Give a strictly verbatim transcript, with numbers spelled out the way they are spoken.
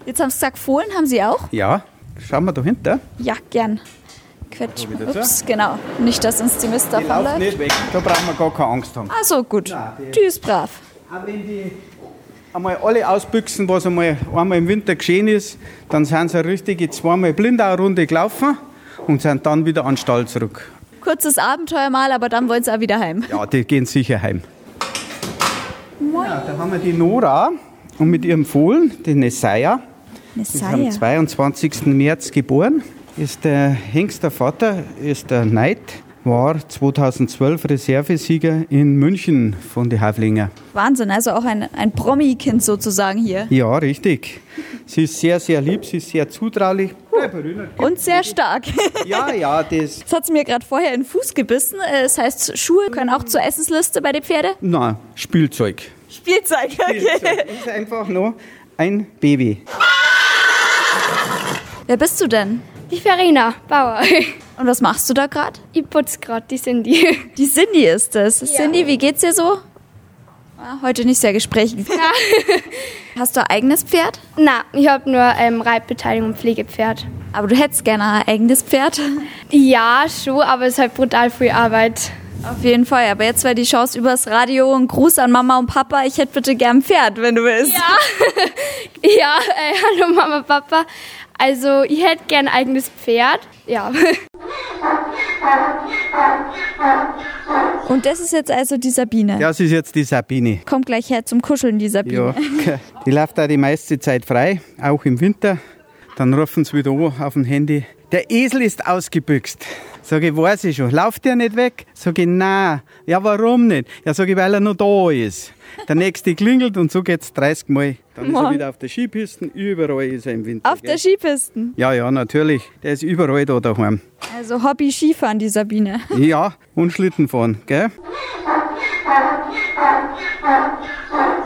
Jetzt haben Sie gesagt, Fohlen haben Sie auch? Ja, schauen wir da hinten. Ja, gern. Quetsch. Ups, genau. Nicht, dass uns die Mist Die laufen davonläuft. nicht weg, da brauchen wir gar keine Angst haben. Ach so, gut. Nein, die- Tschüss, brav. Auch wenn die einmal alle ausbüchsen, was einmal, einmal im Winter geschehen ist, dann sind sie eine richtige zweimal Blindau-Runde gelaufen und sind dann wieder an den Stall zurück. Kurzes Abenteuer mal, aber dann wollen Sie auch wieder heim. Ja, die gehen sicher heim. Ja, da haben wir die Nora und mit ihrem Fohlen, die Nessaya. Die ist am Messiah. zweiundzwanzigsten März geboren. Ist der Hengst der Vater, ist der Neid, war zweitausendzwölf Reservesieger in München von den Haflinger. Wahnsinn, also auch ein, ein Promi-Kind sozusagen hier. Ja, richtig. Sie ist sehr, sehr lieb, sie ist sehr zutraulich. Und sehr stark. Ja, ja, das. Das hat sie mir gerade vorher in den Fuß gebissen. Äh, Das heißt, Schuhe können auch zur Essensliste bei den Pferden? Nein, Spielzeug. Spielzeug, okay. Spielzeug ist einfach nur ein Baby. Wer bist du denn? Die Verena Bauer. Und was machst du da gerade? Ich putze gerade die Cindy. Die Cindy ist es. Cindy, wie geht's dir so? Ah, heute nicht sehr gesprächig. Hast du ein eigenes Pferd? Na, ich habe nur ähm, Reitbeteiligung und Pflegepferd. Aber du hättest gerne ein eigenes Pferd. Ja, schon, aber es ist halt brutal viel Arbeit. Auf jeden Fall. Aber jetzt wäre die Chance übers Radio. Ein Gruß an Mama und Papa. Ich hätte bitte gern ein Pferd, wenn du willst. Ja, ja äh, hallo Mama, Papa. Also, ich hätte gern ein eigenes Pferd. Ja. Und das ist jetzt also die Sabine. Das ist jetzt die Sabine. Kommt gleich her zum Kuscheln, die Sabine. Ja, die läuft auch die meiste Zeit frei, auch im Winter. Dann rufen sie wieder an auf dem Handy. Der Esel ist ausgebüxt. Sag ich, weiß ich schon. Lauft der nicht weg? Sag ich, nein. Ja, warum nicht? Ja, sag ich, weil er noch da ist. Der nächste klingelt und so geht's dreißig Mal. Dann ist er wieder auf der Skipisten. Überall ist er im Winter. Auf gell? der Skipisten. Ja, ja, natürlich. Der ist überall da daheim. Also Hobby Skifahren, die Sabine. Ja, und Schlitten fahren, gell?